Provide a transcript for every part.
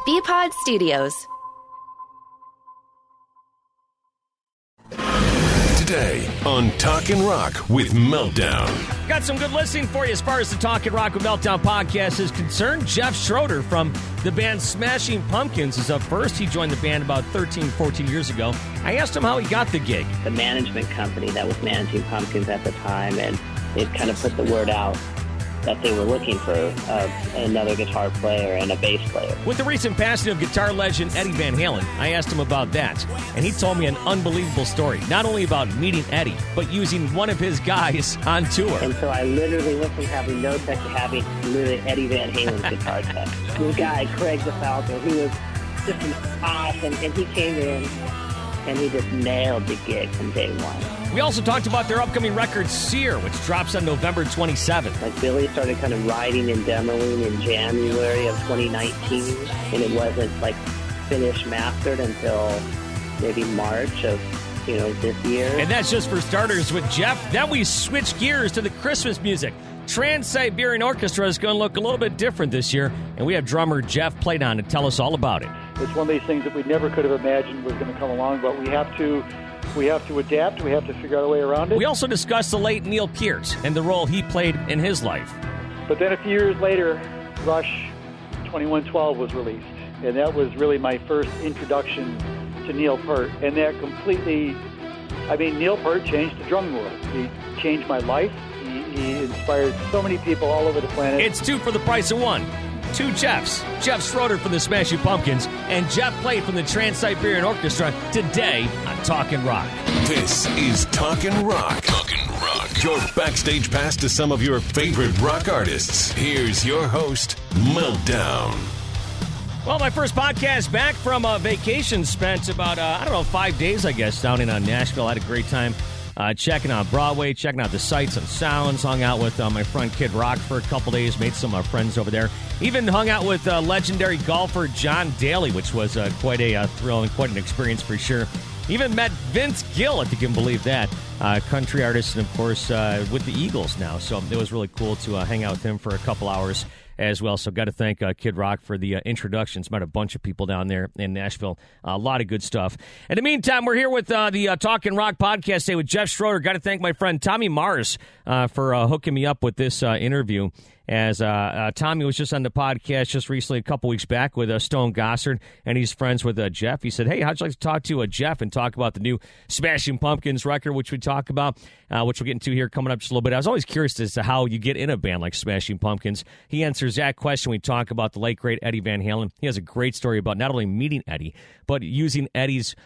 BPod Studios. Today on Talkin' Rock with Meltdown. Got some good listening for you as far as the Talkin' Rock with Meltdown podcast is concerned. Jeff Schroeder from the band Smashing Pumpkins is up first. He joined the band about 13, 14 years ago. I asked him how he got the gig. The management company that was managing Pumpkins at the time, and it kind of put the word out that they were looking for another guitar player and a bass player. With the recent passing of guitar legend Eddie Van Halen, I asked him about that, and he told me an unbelievable story, not only about meeting Eddie, but using one of his guys on tour. And so I literally went from having no tech to having literally Eddie Van Halen's guitar tech. This guy, Craig DeFalco, who was just an awesome, and he came in and he just nailed the gig from day one. We also talked about their upcoming record, Sear, which drops on November 27th. Like Billy started kind of writing and demoing in January of 2019, and it wasn't like finished mastered until maybe March of this year. And that's just for starters with Jeff. Then we switch gears to the Christmas music. Trans-Siberian Orchestra is going to look a little bit different this year, and we have drummer Jeff Platon to tell us all about it. It's one of these things that we never could have imagined was going to come along, but we have to adapt. We have to figure out a way around it. We also discussed the late Neil Peart and the role he played in his life. But then a few years later, Rush 2112 was released, and that was really my first introduction to Neil Peart, and that completely, Neil Peart changed the drumming world. He changed my life. He inspired so many people all over the planet. It's two for the price of one. Two Jeffs. Jeff Schroeder from the Smashing Pumpkins and Jeff Plate from the Trans-Siberian Orchestra today on Talkin' Rock. This is Talkin' Rock. Talkin' Rock. Your backstage pass to some of your favorite rock artists. Here's your host, Meltdown. Well, my first podcast back from a vacation, spent about, 5 days, I guess, down in Nashville. I had a great time checking out Broadway, checking out the sights and sounds, hung out with my friend Kid Rock for a couple days, made some friends over there. Even hung out with legendary golfer John Daly, which was quite a thrill and quite an experience for sure. Even met Vince Gill, if you can believe that, country artist, and of course with the Eagles now. So it was really cool to hang out with him for a couple hours as well. So got to thank Kid Rock for the introductions. Met a bunch of people down there in Nashville. A lot of good stuff. In the meantime, we're here with the Talkin' Rock podcast today with Jeff Schroeder. Got to thank my friend Tommy Mars for hooking me up with this interview. As Tommy was just on the podcast just recently, a couple weeks back, with Stone Gossard, and he's friends with Jeff. He said, hey, how'd you like to talk to Jeff and talk about the new Smashing Pumpkins record, which we talk about, which we'll get into here coming up just a little bit. I was always curious as to how you get in a band like Smashing Pumpkins. He answers that question. We talk about the late, great Eddie Van Halen. He has a great story about not only meeting Eddie, but using Eddie's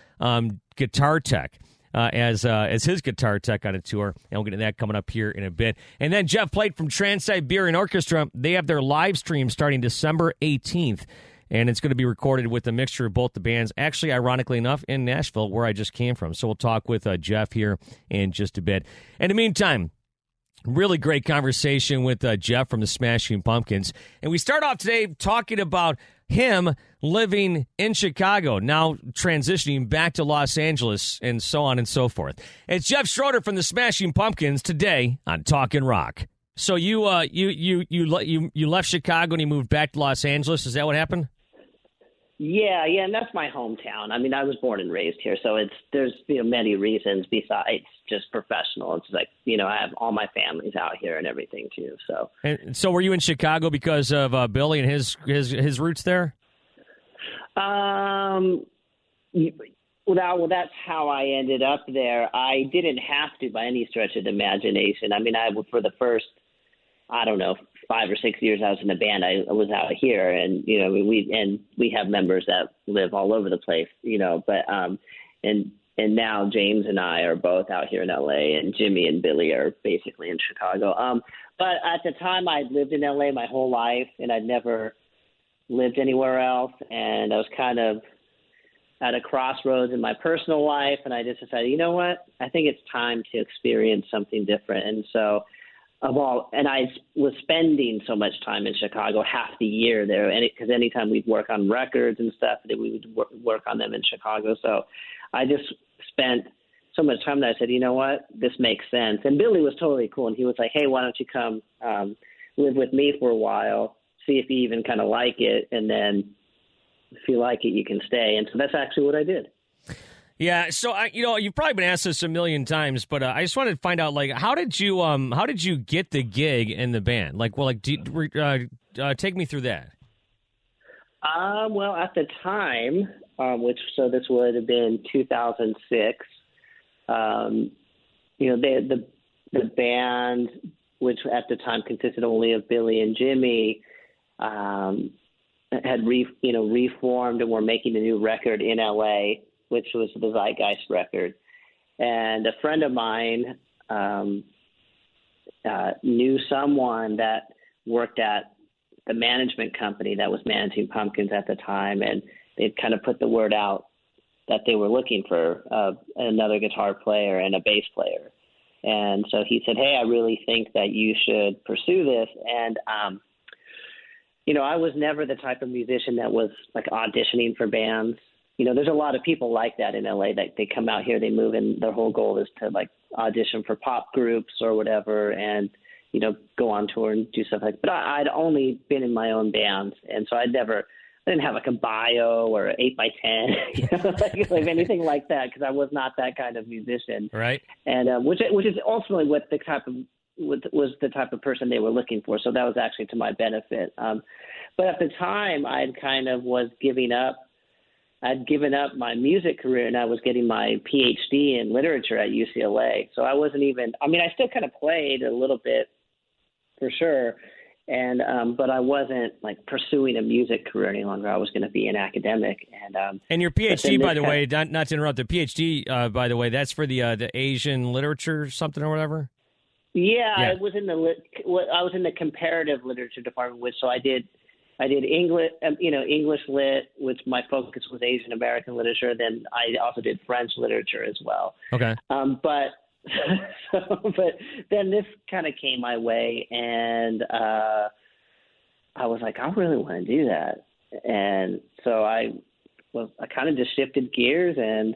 guitar tech. As his guitar tech on a tour, and we'll get into that coming up here in a bit. And then Jeff Plate from Trans-Siberian Orchestra, they have their live stream starting December 18th, and it's going to be recorded with a mixture of both the bands, actually, ironically enough, in Nashville, where I just came from. So we'll talk with Jeff here in just a bit. In the meantime, really great conversation with Jeff from the Smashing Pumpkins. And we start off today talking about him living in Chicago, now transitioning back to Los Angeles, and so on and so forth. It's Jeff Schroeder from the Smashing Pumpkins today on Talkin' Rock. So you left Chicago and you moved back to Los Angeles. Is that what happened? Yeah, and that's my hometown. I mean, I was born and raised here, so there's many reasons besides just professional. It's like, I have all my family's out here and everything too. So, and so were you in Chicago because of Billy and his roots there? Well, that's how I ended up there. I didn't have to by any stretch of the imagination. I mean, for the first, 5 or 6 years I was in the band, I was out here, and we have members that live all over the place, but and now James and I are both out here in LA, and Jimmy and Billy are basically in Chicago. But at the time, I'd lived in LA my whole life, and I'd never lived anywhere else, and I was kind of at a crossroads in my personal life, and I just decided, you know what, I think it's time to experience something different. And so and I was spending so much time in Chicago, half the year there, and because anytime we'd work on records and stuff, that we would work on them in Chicago. So I just spent so much time that I said, you know what, this makes sense. And Billy was totally cool, and he was like, hey, why don't you come live with me for a while, see if you even kind of like it, and then if you like it, you can stay. And so that's actually what I did. Yeah, so you've probably been asked this a million times, but I just wanted to find out, like, how did you get the gig in the band? Take me through that. Well, at the time, this would have been 2006. The band, which at the time consisted only of Billy and Jimmy, had reformed and were making a new record in LA, which was the Zeitgeist record. And a friend of mine knew someone that worked at the management company that was managing Pumpkins at the time, and they'd kind of put the word out that they were looking for another guitar player and a bass player. And so he said, hey, I really think that you should pursue this. And, I was never the type of musician that was like auditioning for bands. There's a lot of people like that in LA, that they come out here, they move, and their whole goal is to like audition for pop groups or whatever, and, go on tour and do stuff like that. But I'd only been in my own bands. And so I didn't have like a bio or 8x10, like anything like that, because I was not that kind of musician. Right. And which is ultimately was the type of person they were looking for. So that was actually to my benefit. But at the time, I'd given up my music career, and I was getting my PhD in literature at UCLA. So I wasn't even. I still kind of played a little bit, for sure. But I wasn't like pursuing a music career any longer. I was going to be an academic. And your PhD, by the way, not to interrupt, the PhD, by the way, that's for the Asian literature something or whatever. Yeah. I was in the comparative literature department, so I did English, English lit, which my focus was Asian American literature. Then I also did French literature as well. Okay. But then this kind of came my way, and I was like, I really want to do that. And so I kind of just shifted gears, and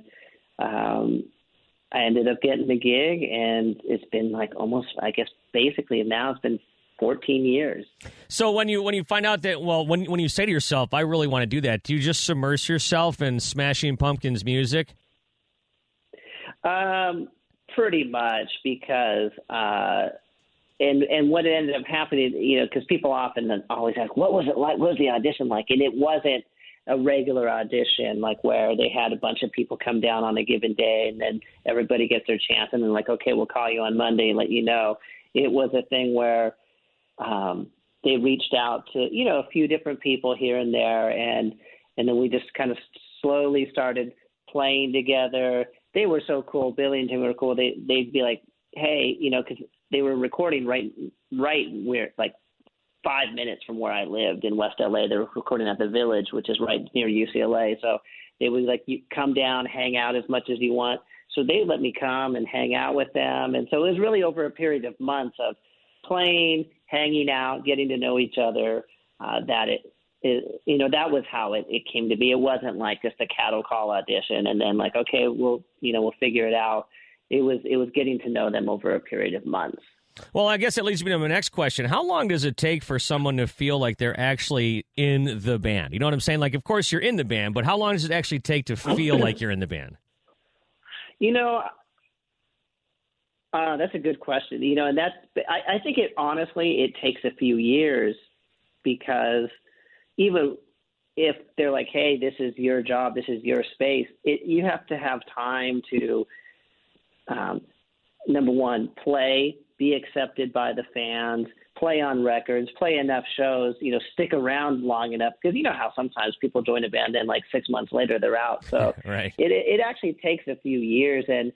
I ended up getting the gig, and it's been like almost, I guess, basically now it's been 14 years. So when you find out that, when you say to yourself, I really want to do that, do you just submerge yourself in Smashing Pumpkins music? Pretty much, because and what ended up happening, because people often always ask, what was it like? What was the audition like? And it wasn't a regular audition, like where they had a bunch of people come down on a given day, and then everybody gets their chance, and then like, okay, we'll call you on Monday and let you know. It was a thing where they reached out to, a few different people here and there, and then we just kind of slowly started playing together. They were so cool. Billy and Tim were cool. They'd be like, hey, because they were recording right where, like 5 minutes from where I lived in West LA. They were recording at the Village, which is right near UCLA. So they would like, you come down, hang out as much as you want. So they let me come and hang out with them. And so it was really over a period of months of playing, hanging out, getting to know each other, that was how it came to be. It wasn't like just a cattle call audition and then like, okay, we'll figure it out. It was getting to know them over a period of months. Well, I guess that leads me to my next question. How long does it take for someone to feel like they're actually in the band? You know what I'm saying? Like, of course you're in the band, but how long does it actually take to feel like you're in the band? That's a good question. And I think it takes a few years, because even if they're like, hey, this is your job, this is your space, you have to have time to, number one, play, be accepted by the fans, play on records, play enough shows, stick around long enough. Because you know how sometimes people join a band and like 6 months later they're out. So right. It actually takes a few years. And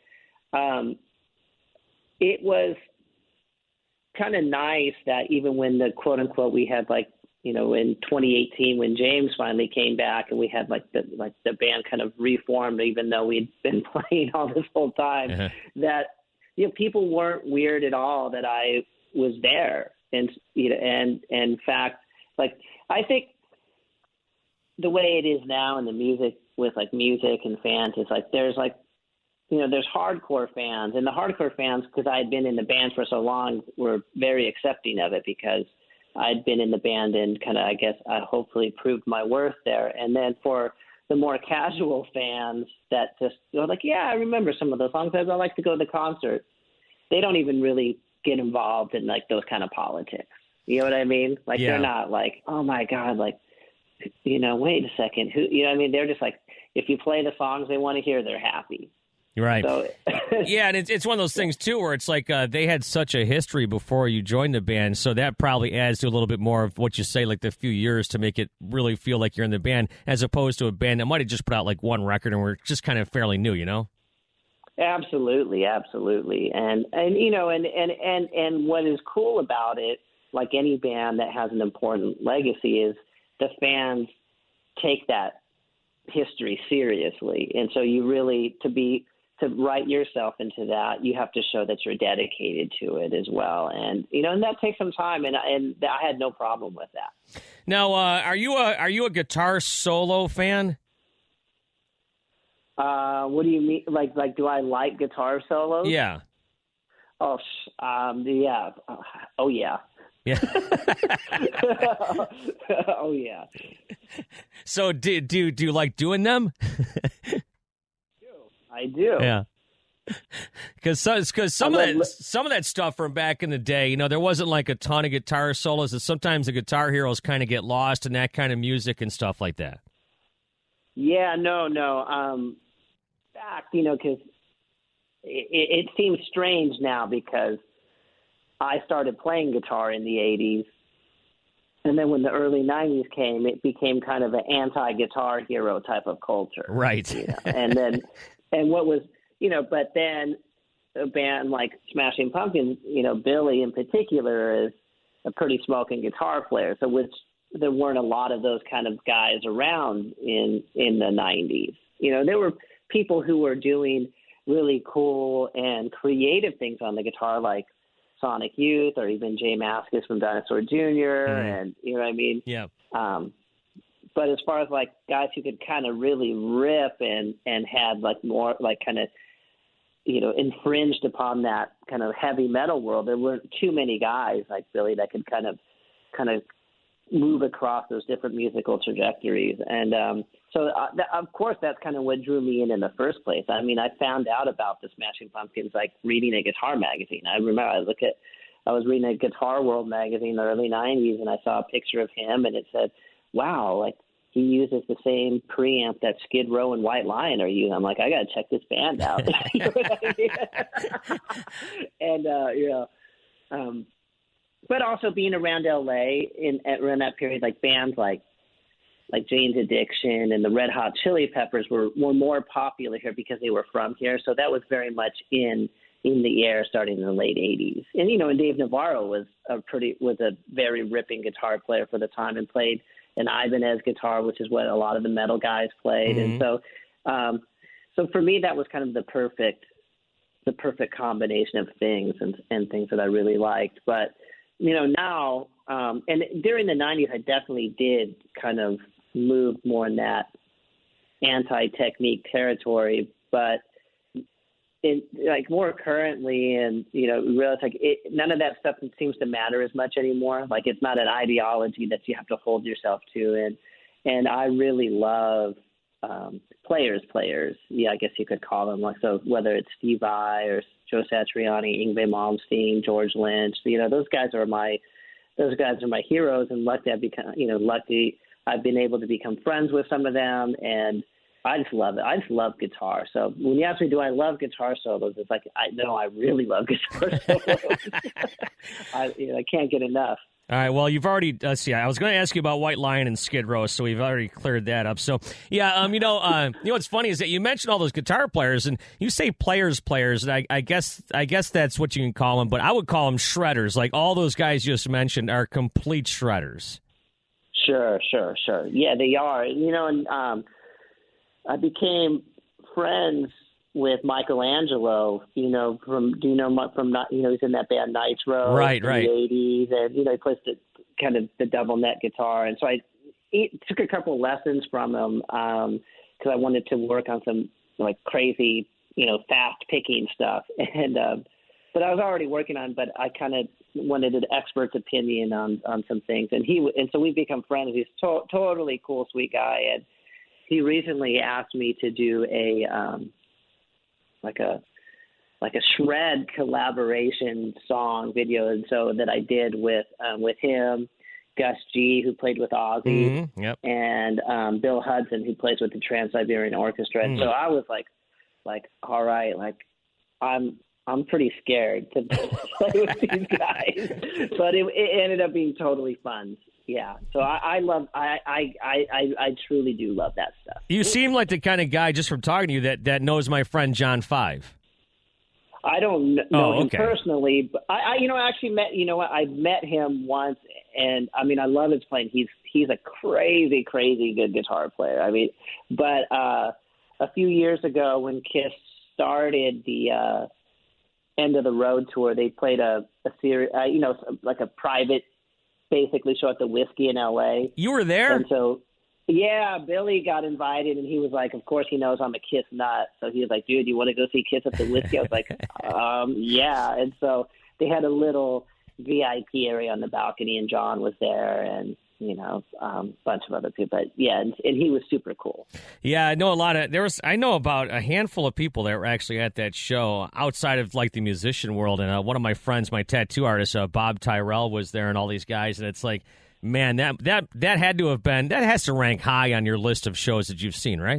it was kind of nice that even when the quote unquote, we had like, in 2018 when James finally came back and we had the band kind of reformed, even though we'd been playing all this whole time, uh-huh. that people weren't weird at all that I was there. And in fact, like I think the way it is now in the music with like music and fans is like there's like there's hardcore fans, and the hardcore fans, because I had been in the band for so long, were very accepting of it because I'd been in the band and kind of, I guess, I hopefully proved my worth there. And then for the more casual fans that just go like, yeah, I remember some of those songs. I like to go to the concert. They don't even really get involved in like those kind of politics. You know what I mean? Like They're not like, oh my God, like, wait a second. Who, you know what I mean? They're just like, if you play the songs they want to hear, they're happy. Right. So, yeah, and it's one of those things, too, where it's like they had such a history before you joined the band, so that probably adds to a little bit more of what you say, like the few years to make it really feel like you're in the band, as opposed to a band that might have just put out like one record and we're just kind of fairly new, Absolutely. And what is cool about it, like any band that has an important legacy, is the fans take that history seriously. And so you really, to write yourself into that, you have to show that you're dedicated to it as well. And, and that takes some time, and I had no problem with that. Now, are you a guitar solo fan? What do you mean? Like, do I like guitar solos? Yeah. Oh, yeah. Oh, yeah. Yeah. Oh, yeah. So do you like doing them? I do. Yeah. Because some of that stuff from back in the day, there wasn't like a ton of guitar solos, and sometimes the guitar heroes kind of get lost in that kind of music and stuff like that. Yeah, no. Back, because it seems strange now because I started playing guitar in the 80s. And then when the early 90s came, it became kind of an anti-guitar hero type of culture. Right. And what was, but then a band like Smashing Pumpkins, Billy in particular is a pretty smoking guitar player. So there weren't a lot of those kind of guys around in the 90s. There were people who were doing really cool and creative things on the guitar, like Sonic Youth or even Jay Mascis from Dinosaur Jr. And you know what I mean? Yeah. But as far as like guys who could kind of really rip and had like more like kind of, infringed upon that kind of heavy metal world, there weren't too many guys like Billy that could kind of move across those different musical trajectories. And so of course that's kind of what drew me in the first place. I mean, I found out about the Smashing Pumpkins like reading a guitar magazine. I remember I was reading a Guitar World magazine in the early 90s, and I saw a picture of him, and it said, wow, like he uses the same preamp that Skid Row and White Lion are using. I'm like, I got to check this band out. You know what I mean? And, but also being around LA around that period, like bands like Jane's Addiction and the Red Hot Chili Peppers were more popular here because they were from here. So that was very much in the air starting in the late 80s. And, and Dave Navarro was a very ripping guitar player for the time and played an Ibanez guitar, which is what a lot of the metal guys played. Mm-hmm. And so for me, that was kind of the perfect combination of things and things that I really liked. But, now, and during the 90s, I definitely did kind of move more in that anti-technique territory, but more currently, and realize like none of that stuff seems to matter as much anymore. Like it's not an ideology that you have to hold yourself to, and I really love players. Yeah, I guess you could call them like so. Whether it's Steve Vai or Joe Satriani, Yngwie Malmsteen, George Lynch, those guys are my heroes, and lucky I've been able to become friends with some of them, and I just love it. I just love guitar. So when you ask me, do I love guitar solos? It's like, I really love guitar solos. I can't get enough. All right, well, you've already, I was going to ask you about White Lion and Skid Row, so we've already cleared that up. So, yeah, what's funny is that you mentioned all those guitar players, and you say players, and I guess that's what you can call them, but I would call them shredders. Like all those guys you just mentioned are complete shredders. Sure. Yeah, they are. And I became friends with Michelangelo, he's in that band Nitro, right, in the 80s, and he plays the double neck guitar, and so I took a couple of lessons from him because I wanted to work on some like crazy, fast picking stuff, and but I was already working on, but I kind of wanted an expert's opinion on some things, and so we've become friends. He's totally cool, sweet guy, and he recently asked me to do a shred collaboration song video, and so that I did with him, Gus G, who played with Ozzy, yep. and Bill Hudson, who plays with the Trans-Siberian Orchestra. And so I was like, all right, like I'm pretty scared to play with these guys, but it ended up being totally fun. Yeah, so I truly do love that stuff. You seem like the kind of guy, just from talking to you, that knows my friend John Five. I don't know him personally, but I actually met. You know what? I met him once, and I mean, I love his playing. He's a crazy, crazy good guitar player. I mean, but a few years ago when Kiss started the End of the Road tour, they played a series, like a private, basically show at the Whiskey in L.A. You were there? And so, yeah, Billy got invited, and he was like, of course he knows I'm a Kiss nut. So he was like, dude, you want to go see Kiss at the Whiskey? I was like, yeah. And so they had a little VIP area on the balcony, and John was there, and a bunch of other people. But yeah, and he was super cool. Yeah, I know I know about a handful of people that were actually at that show outside of like the musician world. And one of my friends, my tattoo artist, Bob Tyrell, was there, and all these guys. And it's like, man, that had to have been, that has to rank high on your list of shows that you've seen, right?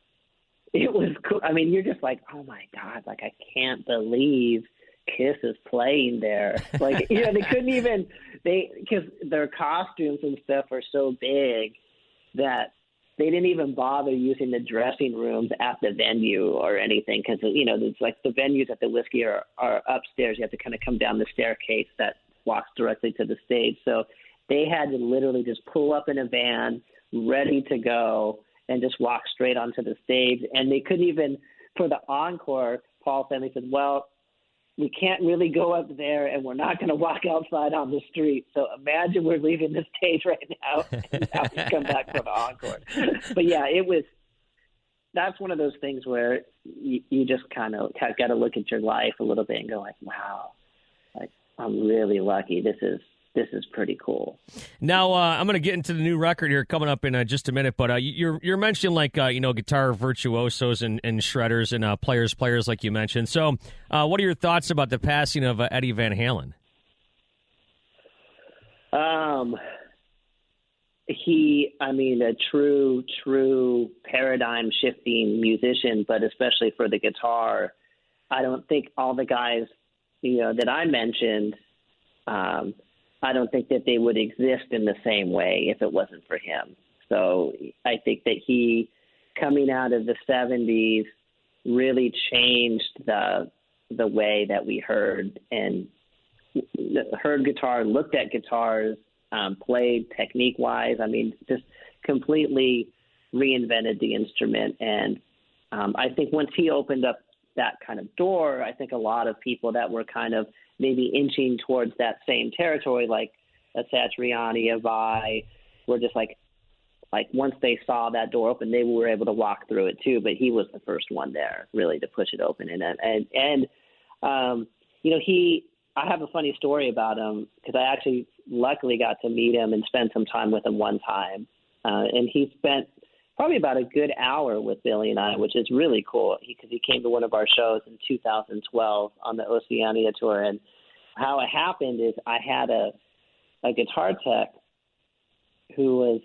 It was cool. I mean, you're just like, oh my God, like I can't believe Kiss is playing there. Like, they couldn't even, because their costumes and stuff are so big that they didn't even bother using the dressing rooms at the venue or anything, because, it's like the venues at the Whiskey are upstairs. You have to kind of come down the staircase that walks directly to the stage. So they had to literally just pull up in a van, ready to go, and just walk straight onto the stage. And they couldn't even, for the encore, Paul Stanley said, well, we can't really go up there, and we're not going to walk outside on the street. So imagine we're leaving the stage right now and have to come back for the encore. But yeah, that's one of those things where you just kind of got to look at your life a little bit and go like, wow, like I'm really lucky. This is pretty cool. Now, I'm going to get into the new record here coming up in just a minute, but you're mentioning like, guitar virtuosos and shredders and players like you mentioned. So what are your thoughts about the passing of Eddie Van Halen? A true paradigm-shifting musician, but especially for the guitar. I don't think all the guys, that I mentioned, I don't think that they would exist in the same way if it wasn't for him. So I think that he, coming out of the 70s, really changed the way that we heard guitar, looked at guitars, played technique-wise. I mean, just completely reinvented the instrument. And I think once he opened up that kind of door, I think a lot of people that were kind of maybe inching towards that same territory, like a Satriani, a Vai, were just like once they saw that door open, they were able to walk through it too. But he was the first one there, really, to push it open. I have a funny story about him, because I actually luckily got to meet him and spend some time with him one time, and he spent probably about a good hour with Billy and I, which is really cool, because he came to one of our shows in 2012 on the Oceania tour. And how it happened is I had a guitar tech who was,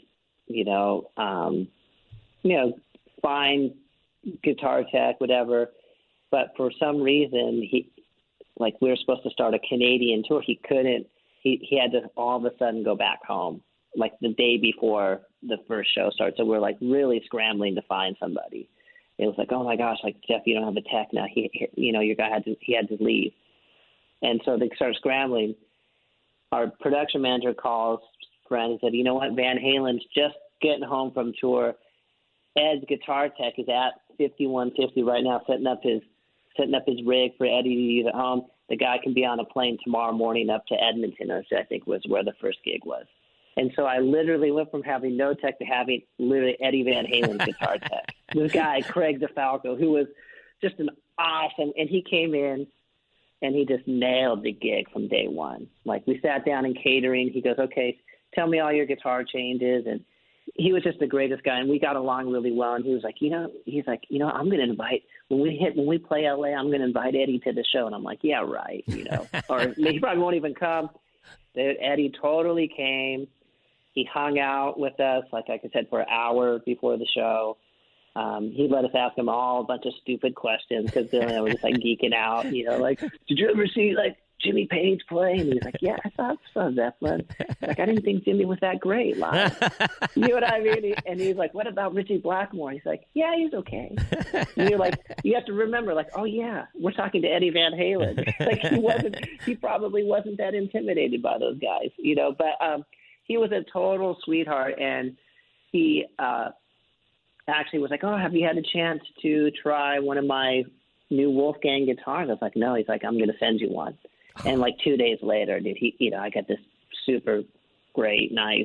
fine guitar tech, whatever. But for some reason, we were supposed to start a Canadian tour. He couldn't. He had to all of a sudden go back home, like the day before the first show started. So we're really scrambling to find somebody. It was like, oh my gosh, Jeff, you don't have a tech now. Your guy had to leave. And so they started scrambling. Our production manager calls friend and said, you know what, Van Halen's just getting home from tour. Ed's guitar tech is at 5150 right now, setting up his rig for Eddie to use at home. The guy can be on a plane tomorrow morning up to Edmonton, which I think was where the first gig was. And so I literally went from having no tech to having literally Eddie Van Halen's guitar tech. This guy, Craig DeFalco, who was just an awesome, and he came in and he just nailed the gig from day one. Like, we sat down in catering. He goes, okay, tell me all your guitar changes. And he was just the greatest guy, and we got along really well. And he was like, I'm going to invite, when we play LA, I'm going to invite Eddie to the show. And I'm like, yeah, right. Or he probably won't even come. Eddie totally came. He hung out with us, like I said, for an hour before the show. He let us ask him all a bunch of stupid questions because Billy and I were just like geeking out, like, did you ever see like Jimmy Page play? And he's like, yeah, I saw Zeppelin. Like, I didn't think Jimmy was that great live. You know what I mean? And he's like, what about Richie Blackmore? He's like, yeah, he's okay. And you're like, you have to remember, like, oh yeah, we're talking to Eddie Van Halen. Like, he probably wasn't that intimidated by those guys, but he was a total sweetheart. And he actually was like, oh, have you had a chance to try one of my new Wolfgang guitars? I was like, no. He's like, I'm going to send you one. And like 2 days later, I got this super great, nice,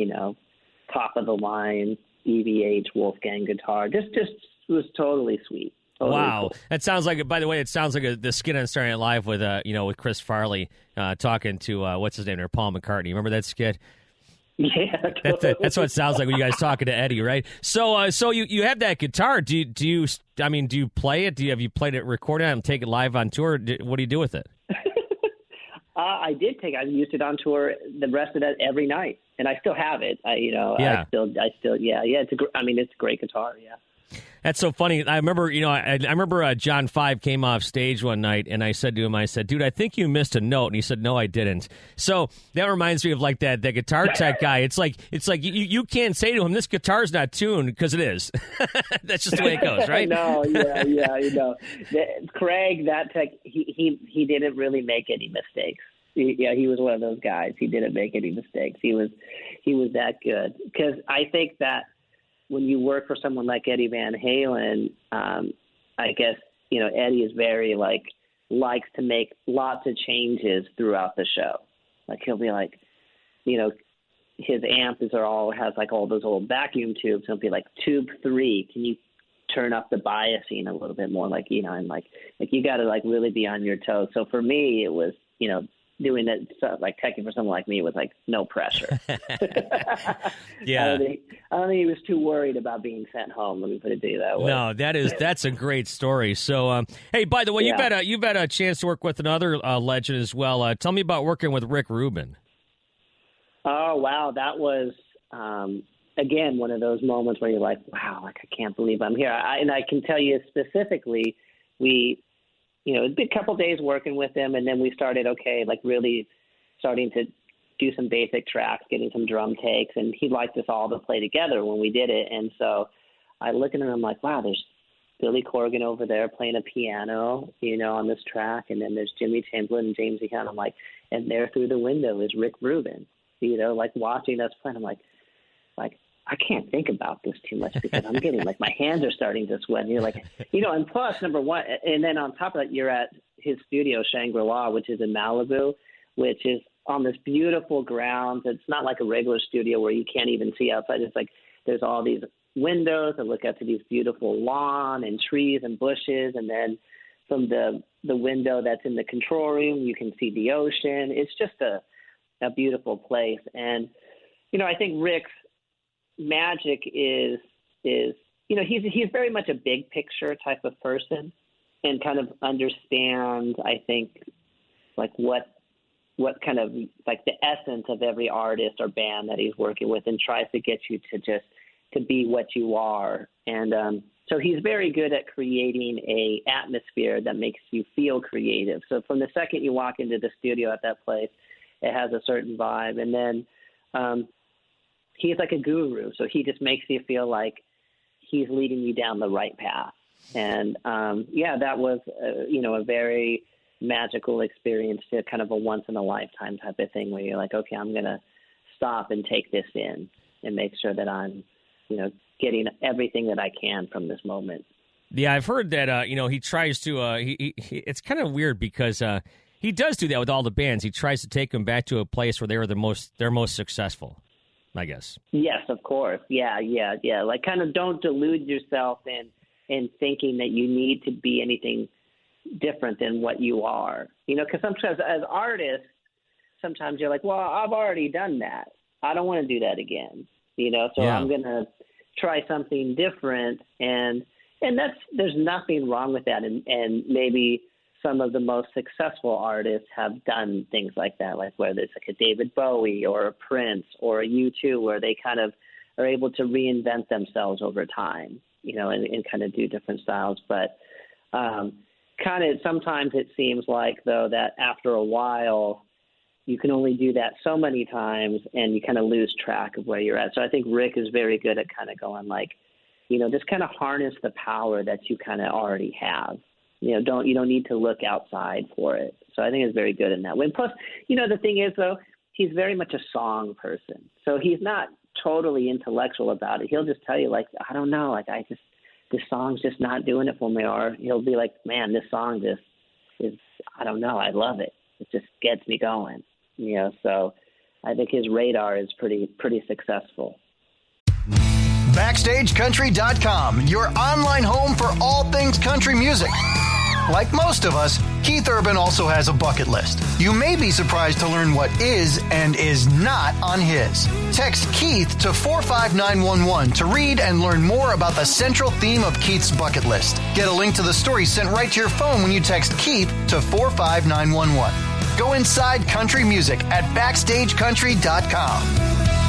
top of the line EVH Wolfgang guitar. Just was totally sweet. Totally wow. Cool. That sounds like, by the way, it sounds like the skit on Saturday Night Live with Chris Farley talking to, what's his name there, Paul McCartney. Remember that skit? Yeah, totally. That's what it sounds like when you guys talking to Eddie, right? So you have that guitar. Do you play it? Have you played it, recorded it, and take it live on tour? What do you do with it? I did take. I used it on tour the rest of that every night, and I still have it. Yeah. It's a great guitar. Yeah. That's so funny. I remember, I remember John 5 came off stage one night, and I said to him, dude, I think you missed a note. And he said, no, I didn't. So that reminds me of like that guitar tech guy. It's like you can't say to him, this guitar's not tuned, because it is. That's just the way it goes, right? No, yeah. Craig, that tech, he didn't really make any mistakes. He was one of those guys. He didn't make any mistakes. He was that good. Because I think that when you work for someone like Eddie Van Halen, I guess, Eddie is very likes to make lots of changes throughout the show. Like, he'll be like, his amp has all those old vacuum tubes. He'll be like, tube 3, can you turn up the biasing a little bit more? Like, and like you got to really be on your toes. So for me, it was, doing it, teching for someone like me was no pressure. Yeah. I don't think he was too worried about being sent home. Let me put it to you that way. No, that's a great story. So, hey, by the way, you've had a chance to work with another legend as well. Tell me about working with Rick Rubin. Oh wow, that was again one of those moments where you're like, wow, I can't believe I'm here. And I can tell you specifically, it's been a couple days working with him, and then we started, really starting to do some basic tracks, getting some drum takes, and he liked us all to play together when we did it. And so I look at him and I'm like, wow, there's Billy Corgan over there playing a piano, on this track, and then there's Jimmy Chamberlain and James Iha. I'm like, and there through the window is Rick Rubin, watching us play. And I'm like, I can't think about this too much because I'm getting my hands are starting to sweat. And you're like, and plus, number one, and then on top of that, you're at his studio, Shangri-La, which is in Malibu, which is on this beautiful grounds. It's not like a regular studio where you can't even see outside. It's there's all these windows that look out to these beautiful lawn and trees and bushes. And then from the window that's in the control room, you can see the ocean. It's just a beautiful place. And, I think Rick's magic is he's very much a big picture type of person, and kind of understands, I think, what kind of the essence of every artist or band that he's working with, and tries to get you to be what you are. And so he's very good at creating a atmosphere that makes you feel creative. So from the second you walk into the studio at that place, it has a certain vibe. And then he's like a guru, so he just makes you feel like he's leading you down the right path. And that was a very magical experience, to kind of a once in a lifetime type of thing, where you're like, okay, I'm gonna stop and take this in and make sure that I'm getting everything that I can from this moment. Yeah, I've heard that he tries to he it's kind of weird because he does do that with all the bands. He tries to take them back to a place where they're most successful, I guess. Yes, of course. Yeah. Kind of don't delude yourself in thinking that you need to be anything different than what you are. Because sometimes as artists, sometimes you're like, well, I've already done that. I don't want to do that again. So I'm going to try something different. And there's nothing wrong with that. And maybe some of the most successful artists have done things like that, like whether it's like a David Bowie or a Prince or a U2, where they kind of are able to reinvent themselves over time, and kind of do different styles. But kind of sometimes it seems like, though, that after a while you can only do that so many times and you kind of lose track of where you're at. So I think Rick is very good at kind of going like, just kind of harness the power that you kind of already have. You don't need to look outside for it. So I think it's very good in that way. And plus, the thing is, though, he's very much a song person. So he's not totally intellectual about it. He'll just tell you, like, I don't know, like, this song's just not doing it for me. Or he'll be like, man, this song just is, I don't know, I love it. It just gets me going. So I think his radar is pretty successful. BackstageCountry.com, your online home for all things country music. Like most of us, Keith Urban also has a bucket list. You may be surprised to learn what is and is not on his. Text Keith to 45911 to read and learn more about the central theme of Keith's bucket list. Get a link to the story sent right to your phone when you text Keith to 45911. Go inside country music at BackstageCountry.com.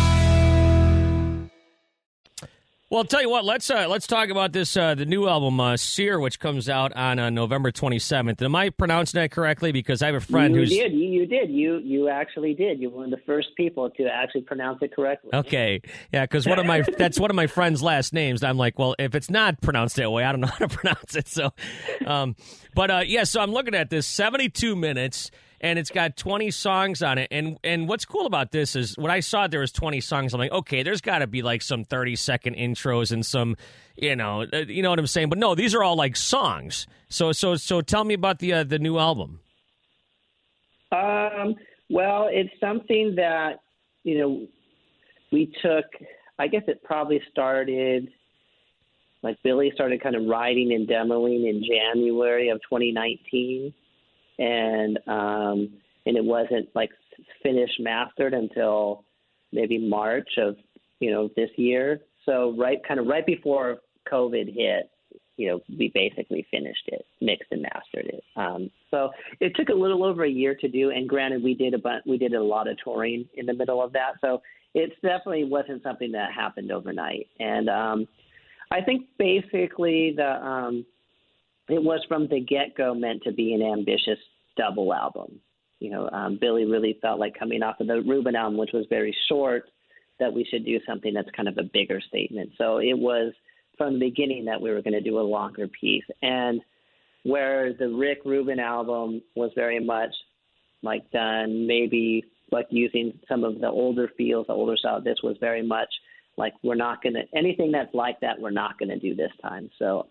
Well, I'll tell you what, let's talk about this, the new album, Sear, which comes out on November 27th. Am I pronouncing that correctly? Because I have a friend who's... You did. You actually did. You're one of the first people to actually pronounce it correctly. Okay. Yeah, because that's one of my friend's last names. I'm like, well, if it's not pronounced that way, I don't know how to pronounce it. So, so I'm looking at this, 72 minutes. And it's got 20 songs on it. And what's cool about this is when I saw there was 20 songs, I'm like, okay, there's got to be like some 30-second intros and some, you know what I'm saying? But no, these are all like songs. So tell me about the new album. Well, it's something that, we took, I guess it probably started, like Billy started kind of writing and demoing in January of 2019. And it wasn't like finished mastered until maybe March of this year. So right before COVID hit, we basically finished it, mixed and mastered it. So it took a little over a year to do. And granted, we did a lot of touring in the middle of that. So it definitely wasn't something that happened overnight. And I think basically it was from the get-go meant to be an ambitious double album. Billy really felt like coming off of the Reuben album, which was very short, that we should do something that's kind of a bigger statement. So it was from the beginning that we were going to do a longer piece. And where the Rick Rubin album was very much like done, maybe like using some of the older feels, the older style, this was very much like we're not going to – anything that's like that we're not going to do this time. So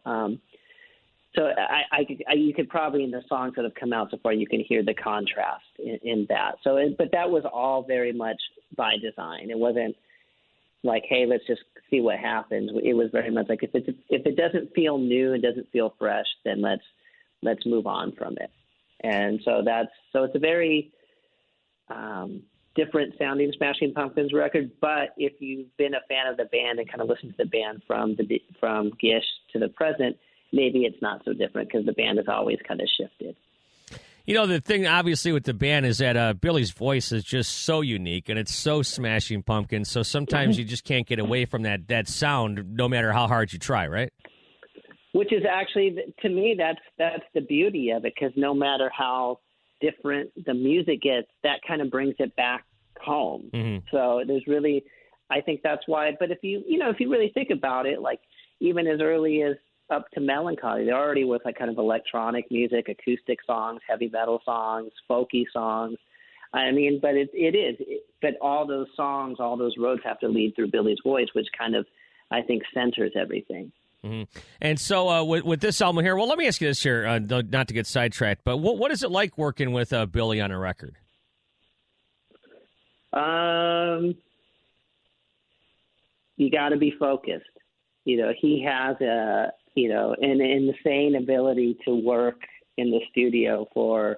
you could probably, in the songs that have come out so far, you can hear the contrast in that. But that was all very much by design. It wasn't like, hey, let's just see what happens. It was very much like if it doesn't feel new and doesn't feel fresh, then let's move on from it. And so it's a very different sounding Smashing Pumpkins record. But if you've been a fan of the band and kind of listened to the band from Gish to the present, maybe it's not so different because the band has always kind of shifted. The thing, obviously, with the band is that Billy's voice is just so unique, and it's so Smashing Pumpkins, so sometimes you just can't get away from that sound no matter how hard you try, right? Which is actually, to me, that's the beauty of it, because no matter how different the music gets, that kind of brings it back home. Mm-hmm. So there's really, I think that's why, but if you really think about it, like even as early as up to Melancholy, there already was like kind of electronic music, acoustic songs, heavy metal songs, folky songs. I mean, but but all those songs, all those roads have to lead through Billy's voice, which kind of, I think, centers everything. Mm-hmm. And so with this album here, well, let me ask you this here, not to get sidetracked, but what is it like working with Billy on a record? You got to be focused. He has an insane ability to work in the studio for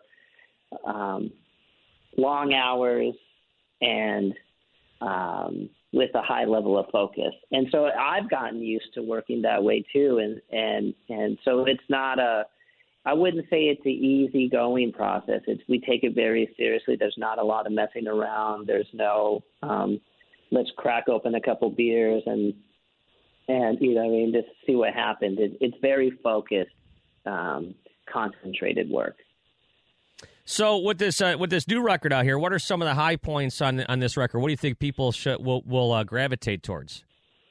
long hours and with a high level of focus. And so I've gotten used to working that way too. And so it's not I wouldn't say it's an easy-going process. We take it very seriously. There's not a lot of messing around. There's no let's crack open a couple beers and just see what happens. It's very focused, concentrated work. So with this new record out here, what are some of the high points on this record? What do you think people will gravitate towards?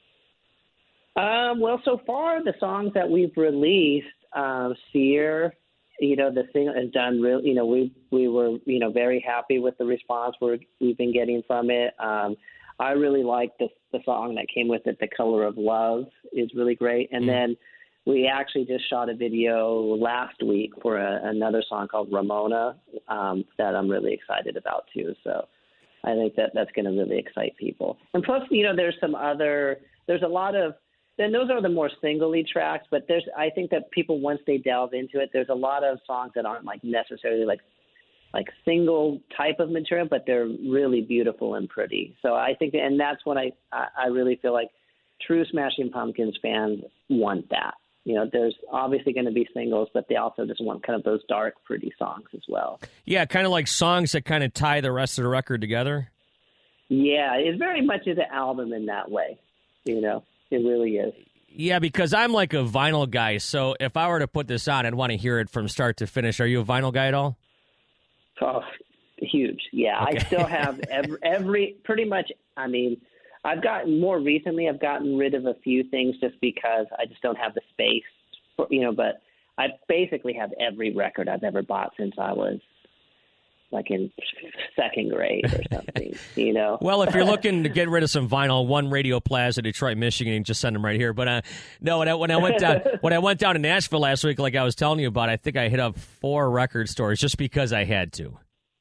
Well, so far the songs that we've released, Sear, the thing has done real. We were very happy with the response we've been getting from it. I really like the song that came with it, "The Color of Love," is really great. And then we actually just shot a video last week for another song called "Ramona" that I'm really excited about too. So I think that's going to really excite people. And plus, there's a lot of. Then those are the more singly tracks, but I think that people, once they delve into it, there's a lot of songs that aren't like necessarily like single type of material, but they're really beautiful and pretty. So I think, and that's when I really feel like true Smashing Pumpkins fans want that. There's obviously going to be singles, but they also just want kind of those dark, pretty songs as well. Yeah, kind of like songs that kind of tie the rest of the record together. Yeah, it very much is an album in that way, It really is. Yeah, because I'm like a vinyl guy, so if I were to put this on, I'd want to hear it from start to finish. Are you a vinyl guy at all? Oh, huge. Yeah, okay. I still have every pretty much. I mean, I've gotten rid of a few things just because I just don't have the space, but I basically have every record I've ever bought since I was like in second grade or something, Well, if you're looking to get rid of some vinyl, One Radio Plaza, Detroit, Michigan, just send them right here. But no, when I went down to Nashville last week, like I was telling you about, I think I hit up 4 record stores just because I had to,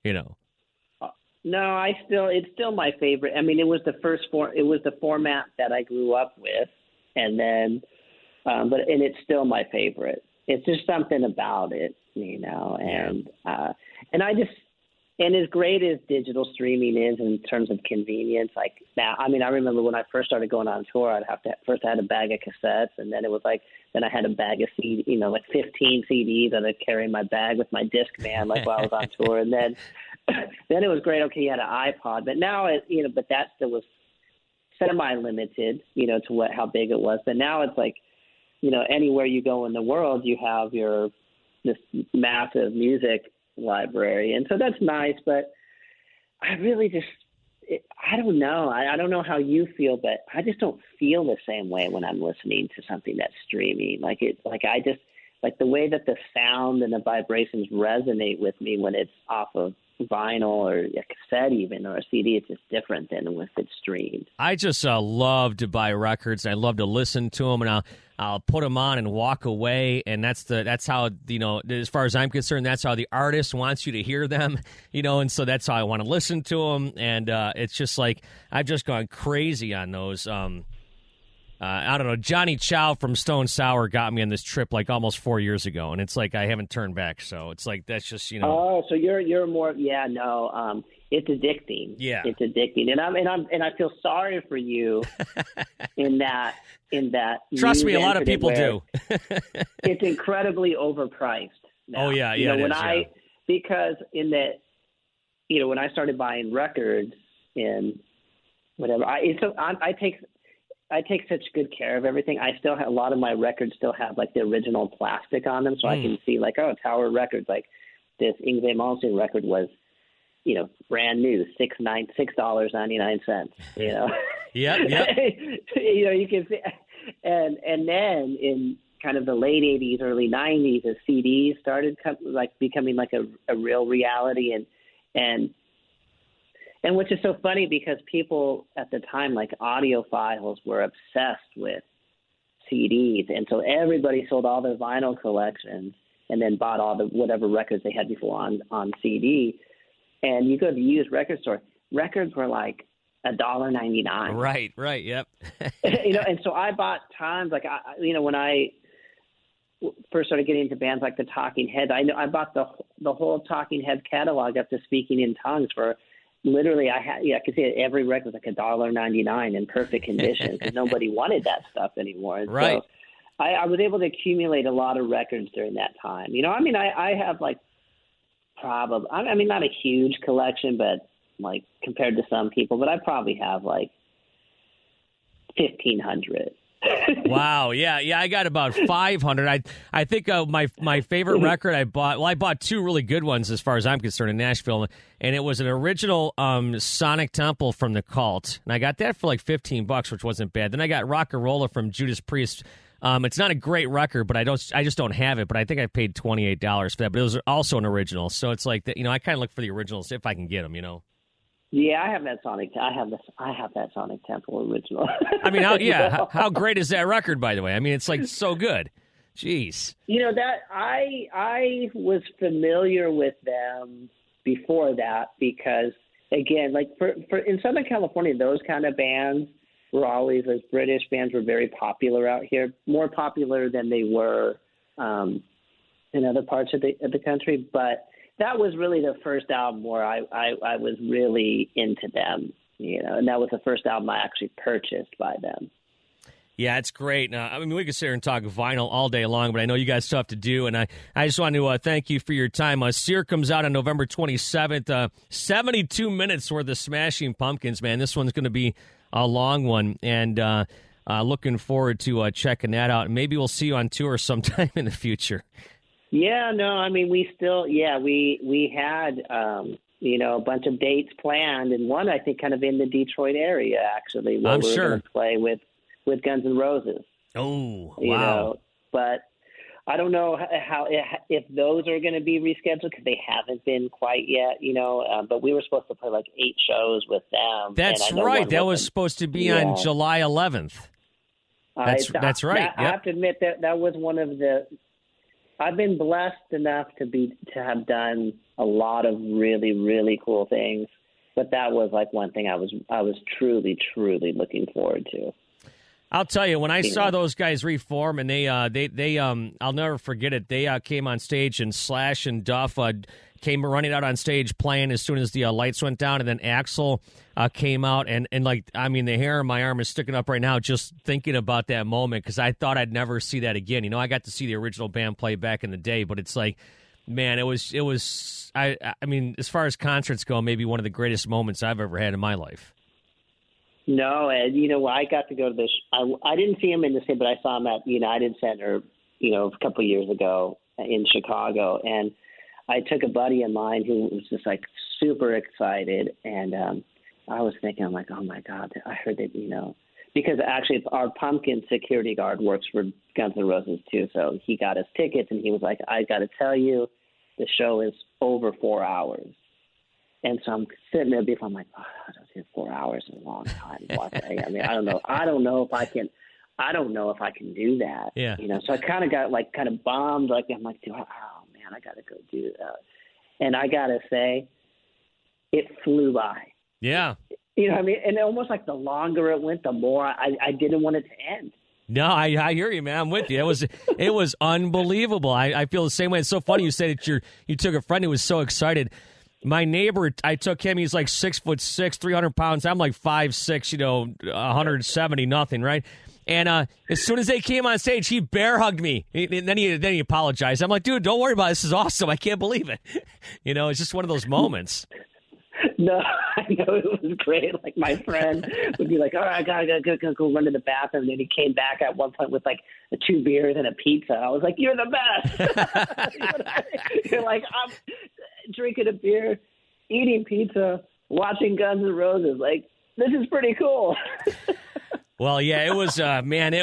No, it's still my favorite. I mean, it was the format that I grew up with, and then, and it's still my favorite. It's just something about it, and I just. And as great as digital streaming is in terms of convenience, like now, I mean, I remember when I first started going on tour, I had a bag of cassettes, and then it was then I had a bag of CD, like 15 CDs, and I'd carry my bag with my Discman, like while I was on tour, and then it was great. Okay, you had an iPod, but now but that still was semi-limited, to how big it was. But now it's like, anywhere you go in the world, you have this massive music library, and so that's nice, but I really I don't know. I don't know how you feel, but I just don't feel the same way when I'm listening to something that's streaming. I just the way that the sound and the vibrations resonate with me when it's off of vinyl or a cassette even or a CD. It's just different than if it's streamed. I just love to buy records. I love to listen to them, and I'll put them on and walk away, and that's how, as far as I'm concerned, that's how the artist wants you to hear them, and so that's how I want to listen to them, and it's just like I've just gone crazy on those. I don't know, Johnny Chow from Stone Sour got me on this trip like almost 4 years ago, and it's like I haven't turned back, so it's like that's just, Oh, so you're more, yeah, no, it's addicting. Yeah. It's addicting. And I feel sorry for you in that Trust me, a lot of people do. It's incredibly overpriced now. Oh yeah, because when I started buying records and whatever, I take such good care of everything. I still have a lot of my records still have like the original plastic on them, so I can see Tower Records, like this Yngwie Malmsteen record was, brand new, $6.99. Yep. You can see, and then in kind of the late '80s, early '90s, as CDs started becoming like a real reality, and which is so funny because people at the time, like audiophiles, were obsessed with CDs, and so everybody sold all their vinyl collections and then bought all the whatever records they had before on CD. And you go to the used record store, records were like $1.99. Right, yep. And so I bought tons. Like when I first started getting into bands like the Talking Heads, I bought the whole Talking Heads catalog up to Speaking in Tongues for literally, I could say every record was like $1.99 in perfect condition because nobody wanted that stuff anymore. And right. So I was able to accumulate a lot of records during that time. You know, I mean, I have like probably, I mean, not a huge collection, but like compared to some people, but I probably have like 1,500. Wow. Yeah. I got about 500. I think my favorite record I bought two really good ones as far as I'm concerned in Nashville, and it was an original Sonic Temple from the Cult, and I got that for like $15, which wasn't bad. Then I got Rock-A-Rolla from Judas Priest. It's not a great record, but I just don't have it. But I think I paid $28 for that. But it was also an original, so it's like that. You know, I kind of look for the originals if I can get them. You know. Yeah, I have that Sonic Temple original. I mean, how great is that record, by the way? I mean, it's like so good. Jeez. You know that I was familiar with them before that because again, like for in Southern California, those kind of bands were always, like British bands were very popular out here, more popular than they were in other parts of the country, but. That was really the first album where I was really into them, you know, and that was the first album I actually purchased by them. Yeah, it's great. I mean, we could sit here and talk vinyl all day long, but I know you guys still have to do, and I just want to thank you for your time. Sear comes out on November 27th, 72 minutes worth of Smashing Pumpkins, man. This one's going to be a long one, and looking forward to checking that out. Maybe we'll see you on tour sometime in the future. Yeah, no, I mean, we had, you know, a bunch of dates planned, and one, I think, kind of in the Detroit area, actually, where we're going to play with Guns N' Roses. Oh, wow. You know, but I don't know if those are going to be rescheduled because they haven't been quite yet, you know, but we were supposed to play like 8 shows with them. That's right. That was supposed to be on July 11th. That's right. I have to admit that was one of the – I've been blessed enough to have done a lot of really, really cool things, but that was like one thing I was truly, truly looking forward to. I'll tell you, when I saw those guys reform, and they I'll never forget it. They came on stage, and Slash and Duff came running out on stage playing as soon as the lights went down, and then Axl came out, and like, I mean, the hair on my arm is sticking up right now just thinking about that moment because I thought I'd never see that again. You know, I got to see the original band play back in the day, but it's like, man, it was. I mean, as far as concerts go, maybe one of the greatest moments I've ever had in my life. No, and you know, I got to go to this. I didn't see him in the same, but I saw him at United Center, you know, a couple of years ago in Chicago, and I took a buddy of mine who was just like super excited, and I was thinking, I'm like, oh my God, I heard that, you know, because actually our Pumpkin security guard works for Guns N' Roses too, so he got us tickets, and he was like, I got to tell you, the show is over 4 hours. And so I'm sitting there, I'm like, oh, I don't think 4 hours is a long time. I mean, I don't know if I can do that. Yeah. You know, so I kind of got like kind of bombed. Like I'm like, oh man, I got to go do that. And I got to say, it flew by. Yeah. You know what I mean? And almost like the longer it went, the more I didn't want it to end. No, I hear you, man. I'm with you. It was unbelievable. I feel the same way. It's so funny you said that you took a friend who was so excited. My neighbor, I took him. He's like 6'6", 300 pounds. I'm like 5'6", you know, 170 nothing, right? And as soon as they came on stage, he bear hugged me. And then he apologized. I'm like, dude, don't worry about it. This is awesome. I can't believe it. You know, it's just one of those moments. No, I know it was great. Like my friend would be like, all right, I gotta go run to the bathroom. And then he came back at one point with like 2 beers and a pizza. I was like, you're the best. You know what I mean? You're like, I'm drinking a beer, eating pizza, watching Guns N' Roses. Like, this is pretty cool. Well, yeah, it was, man,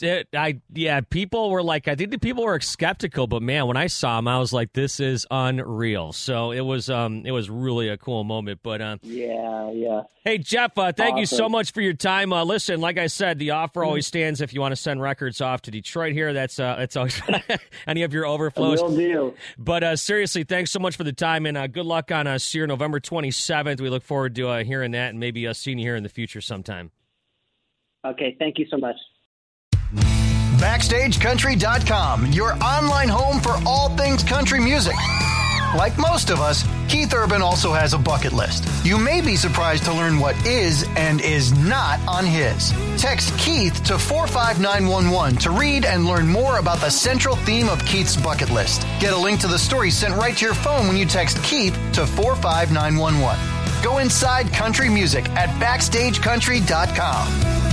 people were like, I think the people were skeptical, but man, when I saw him, I was like, this is unreal. So it was really a cool moment, but, yeah. Hey, Jeff, thank you so much for your time. Listen, like I said, the offer always stands if you want to send records off to Detroit here. That's always any of your overflows. Will do. But seriously, thanks so much for the time, and good luck on Sear November 27th. We look forward to hearing that and maybe seeing you here in the future sometime. Okay, thank you so much. BackstageCountry.com, your online home for all things country music. Like most of us, Keith Urban also has a bucket list. You may be surprised to learn what is and is not on his. Text Keith to 45911 to read and learn more about the central theme of Keith's bucket list. Get a link to the story sent right to your phone when you text Keith to 45911. Go inside country music at BackstageCountry.com.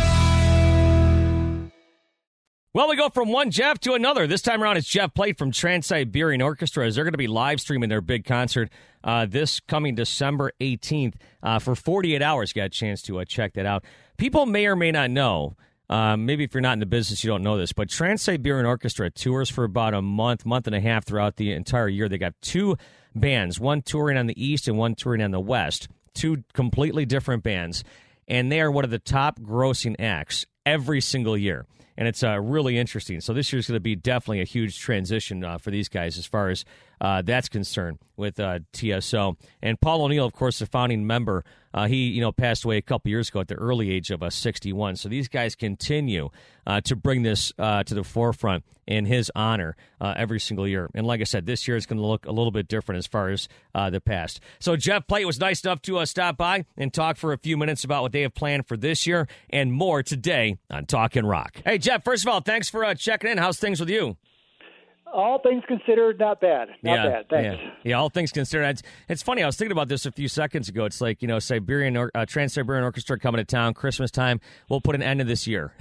Well, we go from one Jeff to another. This time around, it's Jeff Plate from Trans-Siberian Orchestra, as they're going to be live streaming their big concert this coming December 18th for 48 hours. Got a chance to check that out. People may or may not know, maybe if you're not in the business, you don't know this, but Trans-Siberian Orchestra tours for about a month and a half throughout the entire year. They got two bands, one touring on the east and one touring on the west, two completely different bands, and they are one of the top grossing acts every single year. And it's really interesting. So this year's going to be definitely a huge transition for these guys as far as that's concerned with TSO. And Paul O'Neill, of course, the founding member, he passed away a couple years ago at the early age of 61. So these guys continue to bring this to the forefront in his honor every single year. And like I said, this year is going to look a little bit different as far as the past. So Jeff Plate was nice enough to stop by and talk for a few minutes about what they have planned for this year and more today on Talkin' Rock. Hey, Jeff, first of all, thanks for checking in. How's things with you? All things considered, not bad. Not bad. Thanks. Yeah, all things considered. It's funny. I was thinking about this a few seconds ago. It's like, Trans-Siberian Orchestra coming to town, Christmas time. We'll put an end to this year.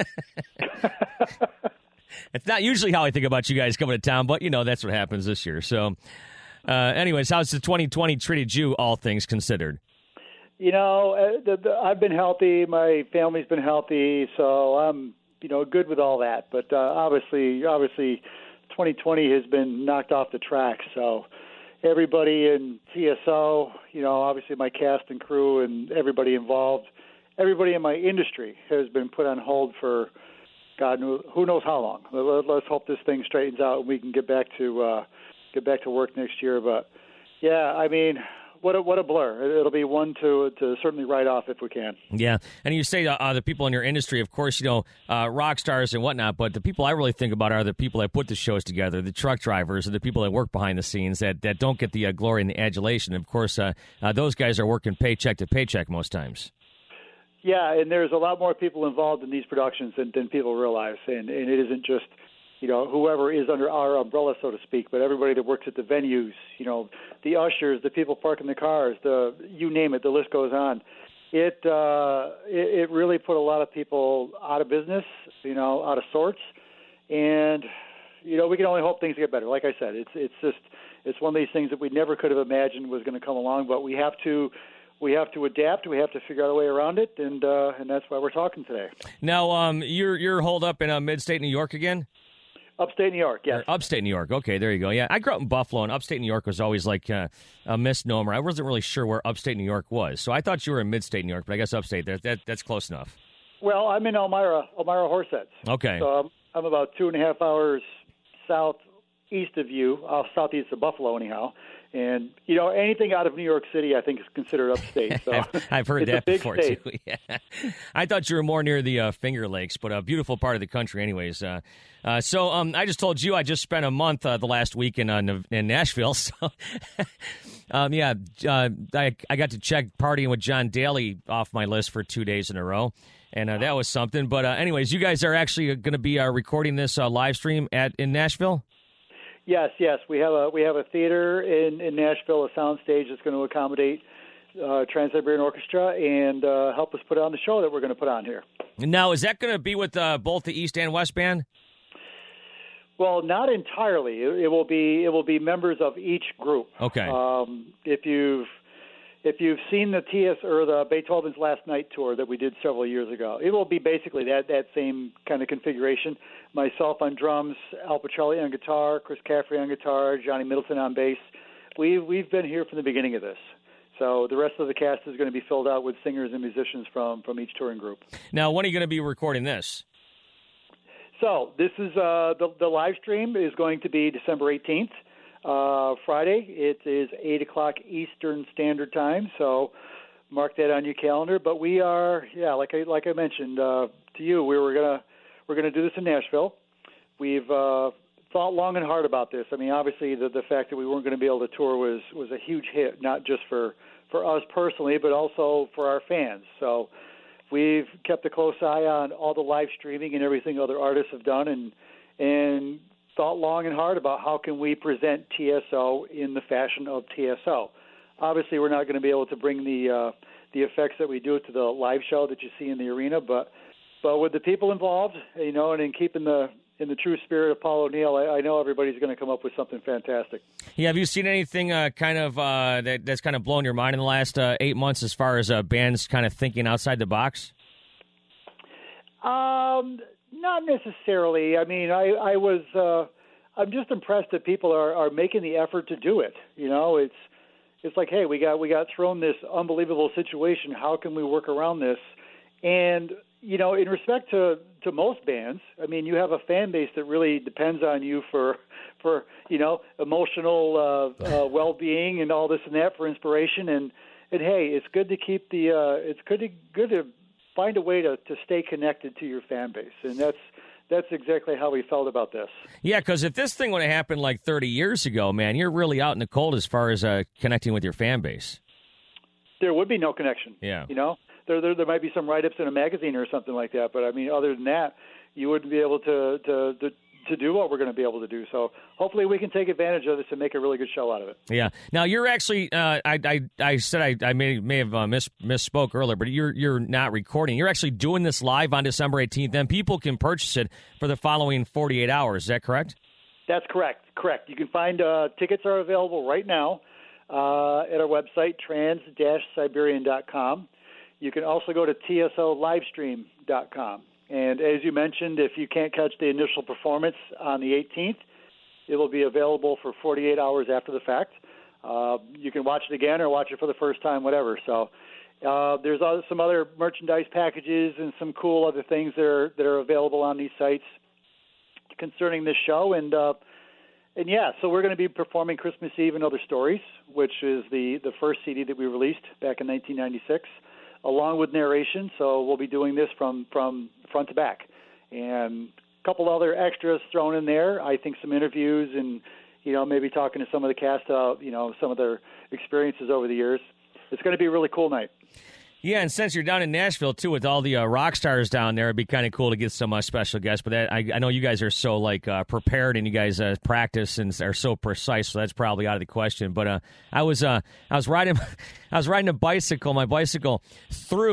It's not usually how I think about you guys coming to town, but, that's what happens this year. So, anyways, how's the 2020 treated you, all things considered? I've been healthy. My family's been healthy, so I'm, good with all that. But obviously, 2020 has been knocked off the track. So everybody in TSO, obviously my cast and crew and everybody involved, everybody in my industry has been put on hold for God knows who knows how long. Let's hope this thing straightens out and we can get back to work next year. But yeah, I mean, what a blur. It'll be one to certainly write off if we can. Yeah, and you say the people in your industry, of course, rock stars and whatnot, but the people I really think about are the people that put the shows together, the truck drivers and the people that work behind the scenes that don't get the glory and the adulation. Of course, those guys are working paycheck to paycheck most times. Yeah, and there's a lot more people involved in these productions than people realize, and it isn't just whoever is under our umbrella, so to speak, but everybody that works at the venues, the ushers, the people parking the cars, you name it, the list goes on. It really put a lot of people out of business, out of sorts, and we can only hope things get better. Like I said, it's one of these things that we never could have imagined was going to come along, but we have to adapt. We have to figure out a way around it, and that's why we're talking today. Now, you're holed up in mid-state New York again? Upstate New York, yes. Or upstate New York. Okay, there you go. Yeah, I grew up in Buffalo, and upstate New York was always like a misnomer. I wasn't really sure where upstate New York was, so I thought you were in mid-state New York, but I guess upstate, that's close enough. Well, I'm in Elmira Horseheads. Okay. So I'm about 2.5 hours southeast of you, southeast of Buffalo anyhow. And, anything out of New York City, I think, is considered upstate. So I've heard that before, state. too. Yeah. I thought you were more near the Finger Lakes, but a beautiful part of the country anyways. So I just told you I just spent a month the last week in Nashville. So, I got to check partying with John Daly off my list for 2 days in a row. And that was something. But anyways, you guys are actually going to be recording this live stream in Nashville? Yes. We have a theater in Nashville, a sound stage that's going to accommodate Trans-Siberian Orchestra and help us put on the show that we're going to put on here. Now, is that going to be with both the East and West Band? Well, not entirely. It will be members of each group. Okay. If you've seen the the Beethoven's Last Night tour that we did several years ago, it will be basically that same kind of configuration. Myself on drums, Al Petrelli on guitar, Chris Caffrey on guitar, Johnny Middleton on bass. We've been here from the beginning of this. So the rest of the cast is going to be filled out with singers and musicians from each touring group. Now, when are you going to be recording this? So this is the live stream is going to be December 18th. Friday. It is 8 o'clock Eastern Standard Time, so mark that on your calendar. But we are, like I mentioned to you, we're gonna do this in Nashville. we've thought long and hard about this. I mean, obviously, the fact that we weren't going to be able to tour was a huge hit, not just for us personally, but also for our fans. So we've kept a close eye on all the live streaming and everything other artists have done, and thought long and hard about how can we present TSO in the fashion of TSO. Obviously, we're not going to be able to bring the effects that we do to the live show that you see in the arena, but with the people involved, and in keeping in the true spirit of Paul O'Neill, I know everybody's going to come up with something fantastic. Yeah, have you seen anything that's kind of blown your mind in the last 8 months as far as bands kind of thinking outside the box? Not necessarily. I mean, I'm just impressed that people are making the effort to do it. It's like, hey, we got thrown this unbelievable situation. How can we work around this? And in respect to most bands, I mean, you have a fan base that really depends on you for emotional well-being and all this and that for inspiration. And hey, it's good to keep it's good to find a way to stay connected to your fan base, and that's exactly how we felt about this. Yeah, because if this thing would have happened like 30 years ago, man, you're really out in the cold as far as connecting with your fan base. There would be no connection. Yeah. There might be some write-ups in a magazine or something like that, but I mean, other than that, you wouldn't be able to do what we're going to be able to do. So hopefully we can take advantage of this and make a really good show out of it. Yeah. Now you're actually, I said I may have misspoke earlier, but you're not recording. You're actually doing this live on December 18th, and people can purchase it for the following 48 hours. Is that correct? That's correct. Correct. You can find tickets are available right now at our website, trans-siberian.com. You can also go to tsolivestream.com. And as you mentioned, if you can't catch the initial performance on the 18th, it will be available for 48 hours after the fact. You can watch it again or watch it for the first time, whatever. So there's some other merchandise packages and some cool other things that are available on these sites concerning this show. And yeah, so we're going to be performing Christmas Eve and Other Stories, which is the first CD that we released back in 1996. Along with narration, so we'll be doing this from front to back. And a couple other extras thrown in there. I think some interviews and, maybe talking to some of the cast, some of their experiences over the years. It's going to be a really cool night. Yeah, and since you're down in Nashville, too, with all the rock stars down there, it'd be kind of cool to get some special guests. But I know you guys are so, prepared, and you guys practice and are so precise, so that's probably out of the question. But I was riding a bicycle. My bicycle through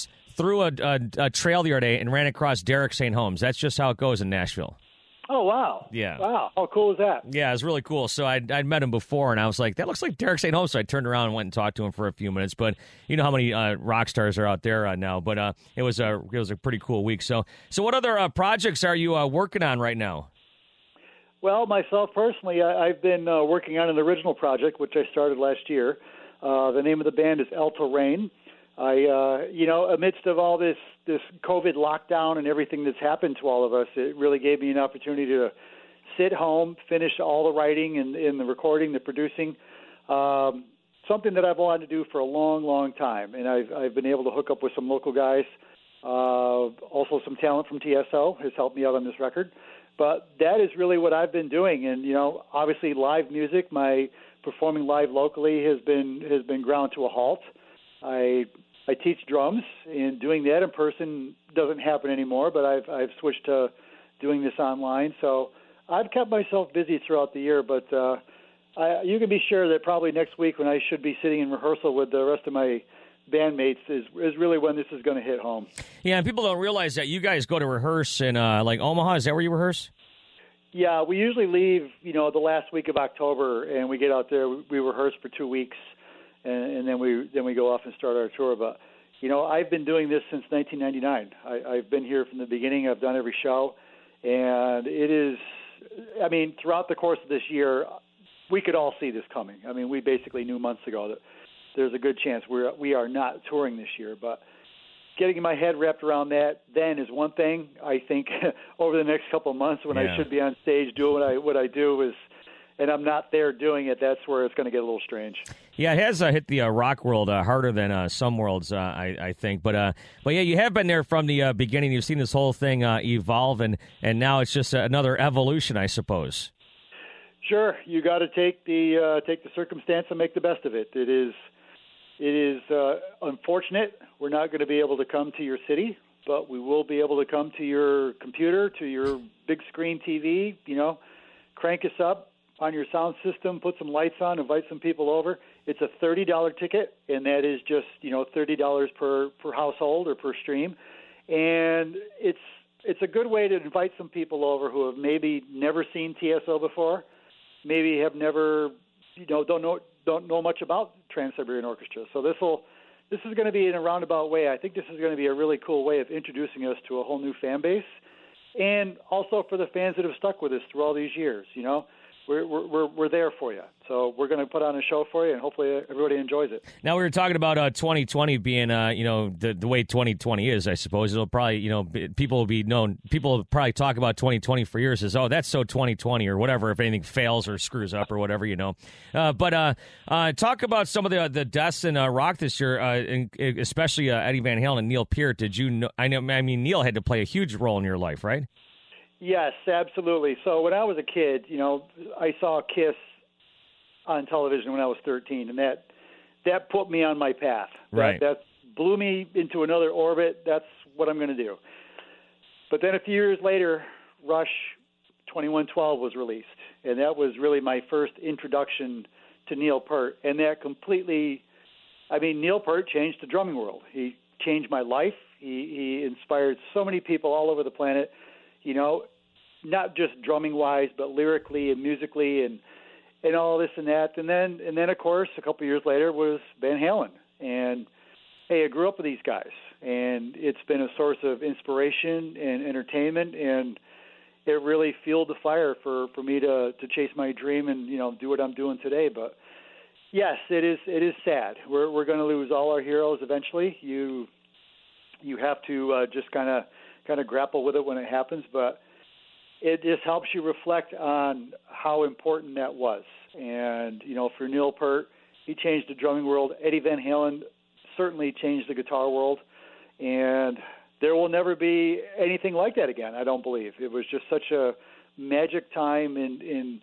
a trail the other day and ran across Derek St. Holmes. That's just how it goes in Nashville. Oh, wow. Yeah. Wow. How cool is that? Yeah, it was really cool. So I'd met him before, and I was like, that looks like Derek St. Holmes. So I turned around and went and talked to him for a few minutes. But you know how many rock stars are out there now. But it was a pretty cool week. So what other projects are you working on right now? Well, myself personally, I've been working on an original project, which I started last year. The name of the band is Alto Rain. Amidst of all this COVID lockdown and everything that's happened to all of us, it really gave me an opportunity to sit home, finish all the writing and the recording, the producing, something that I've wanted to do for a long, long time. And I've been able to hook up with some local guys. Also some talent from TSO has helped me out on this record. But that is really what I've been doing. And, obviously live music, my performing live locally has been ground to a halt. I teach drums, and doing that in person doesn't happen anymore, but I've switched to doing this online. So I've kept myself busy throughout the year, but you can be sure that probably next week when I should be sitting in rehearsal with the rest of my bandmates is really when this is going to hit home. Yeah, and people don't realize that you guys go to rehearse in Omaha. Is that where you rehearse? Yeah, we usually leave, the last week of October, and we get out there. We rehearse for 2 weeks. And then we go off and start our tour. But, I've been doing this since 1999. I've been here from the beginning. I've done every show. And it is, throughout the course of this year, we could all see this coming. We basically knew months ago that there's a good chance we are not touring this year. But getting my head wrapped around that then is one thing. I think over the next couple of months when I should be on stage doing what I do is and I'm not there doing it, that's where it's going to get a little strange. Yeah, it has hit the rock world harder than some worlds, I think. But yeah, you have been there from the beginning. You've seen this whole thing evolve, and now it's just another evolution, I suppose. Sure, you got to take the circumstance and make the best of it. It is unfortunate we're not going to be able to come to your city, but we will be able to come to your computer, to your big screen TV. Crank us up on your sound system, put some lights on, invite some people over. It's a $30 ticket, and that is just $30 per household or per stream, and it's a good way to invite some people over who have maybe never seen TSO before, maybe have never don't know much about Trans-Siberian Orchestra. So this is going to be in a roundabout way. I think this is going to be a really cool way of introducing us to a whole new fan base, and also for the fans that have stuck with us through all these years. We're there for you. So we're going to put on a show for you, and hopefully everybody enjoys it. Now, we were talking about 2020 being, the way 2020 is, I suppose. It'll probably, people will probably talk about 2020 for years as, oh, that's so 2020 or whatever, if anything fails or screws up or whatever, But talk about some of the deaths in rock this year, especially Eddie Van Halen and Neil Peart. Did you know? Neil had to play a huge role in your life, right? Yes, absolutely. So when I was a kid, I saw Kiss on television when I was 13, and that put me on my path. Right. That blew me into another orbit. That's what I'm going to do. But then a few years later, Rush 2112 was released, and that was really my first introduction to Neil Peart. And that completely, Neil Peart changed the drumming world. He changed my life. He inspired so many people all over the planet. Not just drumming wise, but lyrically and musically and all this and that. And then of course, a couple of years later was Van Halen. And hey, I grew up with these guys, and it's been a source of inspiration and entertainment, and it really fueled the fire for me to chase my dream and do what I'm doing today. But yes, it is sad. We're going to lose all our heroes eventually. You have to just kind of grapple with it when it happens, but it just helps you reflect on how important that was. And, for Neil Peart, he changed the drumming world. Eddie Van Halen certainly changed the guitar world, and there will never be anything like that again, I don't believe. It was just such a magic time in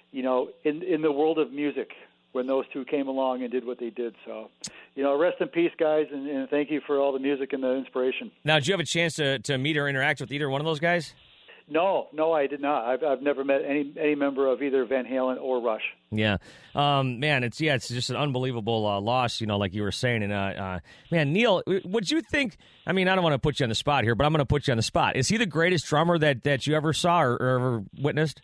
the world of music when those two came along and did what they did. So, rest in peace, guys, and thank you for all the music and the inspiration. Now, did you have a chance to meet or interact with either one of those guys? No, I did not. I've never met any member of either Van Halen or Rush. Yeah, man, it's just an unbelievable loss. Like you were saying, and man, Neil, would you think? I don't want to put you on the spot here, but I'm going to put you on the spot. Is he the greatest drummer that you ever saw or ever witnessed?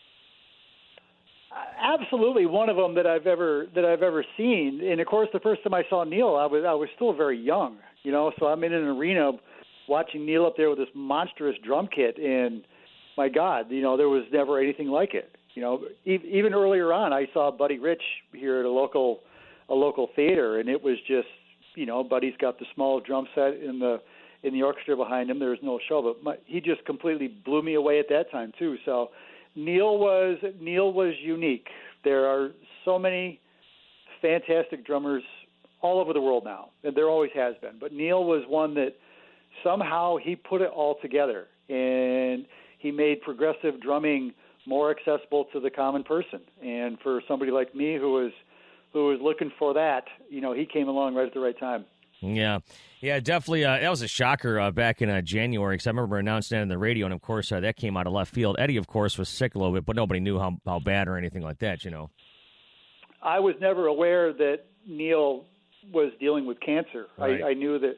Absolutely, one of them that I've ever seen. And of course, the first time I saw Neil, I was still very young. So I'm in an arena watching Neil up there with this monstrous drum kit, and my God, there was never anything like it. Even earlier on, I saw Buddy Rich here at a local theater, and it was just, Buddy's got the small drum set in the orchestra behind him. There was no show, but he just completely blew me away at that time too. So Neil was unique. There are so many fantastic drummers all over the world now, and there always has been. But Neil was one that somehow he put it all together, and he made progressive drumming more accessible to the common person. And for somebody like me who was looking for that, he came along right at the right time. Yeah, definitely. That was a shocker back in January, because I remember announcing that on the radio, and of course that came out of left field. Eddie, of course, was sick a little bit, but nobody knew how bad or anything like that. I was never aware that Neil was dealing with cancer. Right. I knew that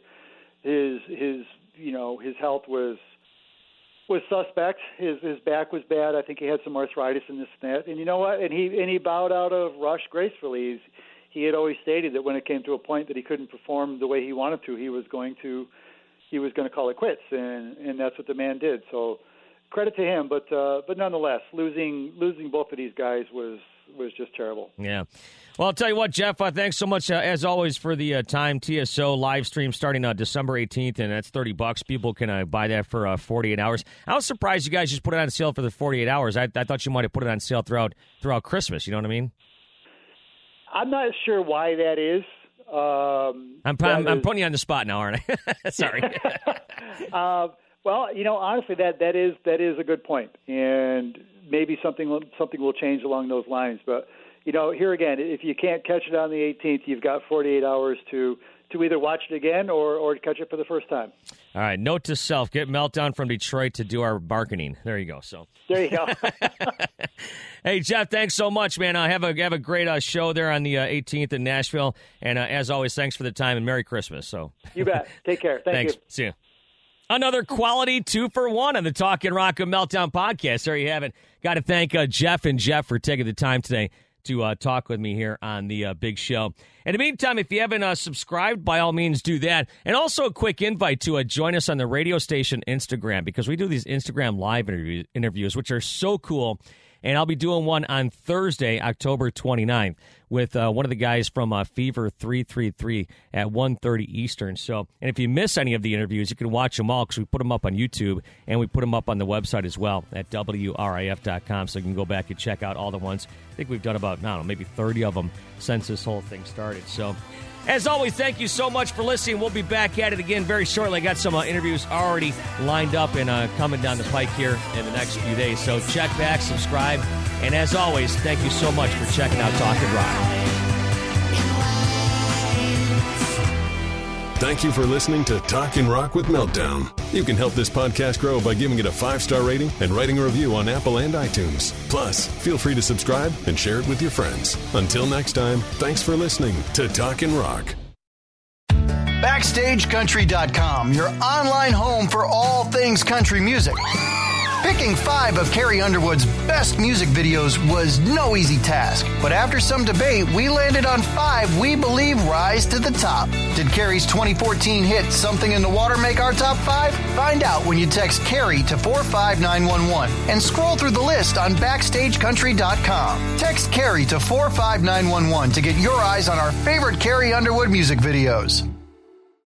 his health was suspect. His back was bad. I think he had some arthritis and this and that. And you know what? And he bowed out of Rush gracefully. He had always stated that when it came to a point that he couldn't perform the way he wanted to, he was going to call it quits, and that's what the man did. So credit to him, but nonetheless, losing both of these guys was was just terrible. Yeah. Well, I'll tell you what, Jeff, thanks so much, as always, for the time. TSO live stream starting December 18th, and that's $30. People can buy that for 48 hours. I was surprised you guys just put it on sale for the 48 hours. I thought you might have put it on sale throughout Christmas. You know what I mean? I'm not sure why that is. I'm putting you on the spot now, aren't I? Sorry. Well, honestly, that is a good point, and maybe something will change along those lines. But here again, if you can't catch it on the 18th, you've got 48 hours to either watch it again or to catch it for the first time. All right, note to self: get Meltdown from Detroit to do our marketing. There you go. So there you go. Hey, Jeff, thanks so much, man. Have a great show there on the 18th in Nashville, and as always, thanks for the time and Merry Christmas. So you bet. Take care. Thanks. You. See you. Another quality 2-for-1 on the Talkin' Rock and Meltdown podcast. There you have it. Got to thank Jeff and Jeff for taking the time today to talk with me here on the big show. In the meantime, if you haven't subscribed, by all means do that. And also a quick invite to join us on the radio station Instagram, because we do these Instagram live interviews, which are so cool. And I'll be doing one on Thursday, October 29th, with one of the guys from Fever 333 at 1:30 Eastern. So, and if you miss any of the interviews, you can watch them all, because we put them up on YouTube, and we put them up on the website as well at WRIF.com. So you can go back and check out all the ones. I think we've done about, maybe 30 of them since this whole thing started. So, as always, thank you so much for listening. We'll be back at it again very shortly. I got some interviews already lined up and coming down the pike here in the next few days. So check back, subscribe, and as always, thank you so much for checking out Talkin' Rock. Thank you for listening to Talkin' Rock with Meltdown. You can help this podcast grow by giving it a 5-star rating and writing a review on Apple and iTunes. Plus, feel free to subscribe and share it with your friends. Until next time, thanks for listening to Talkin' Rock. BackstageCountry.com, your online home for all things country music. Picking 5 of Carrie Underwood's best music videos was no easy task, but after some debate, we landed on 5 we believe rise to the top. Did Carrie's 2014 hit Something in the Water make our top 5? Find out when you text Carrie to 45911 and scroll through the list on BackstageCountry.com. Text Carrie to 45911 to get your eyes on our favorite Carrie Underwood music videos.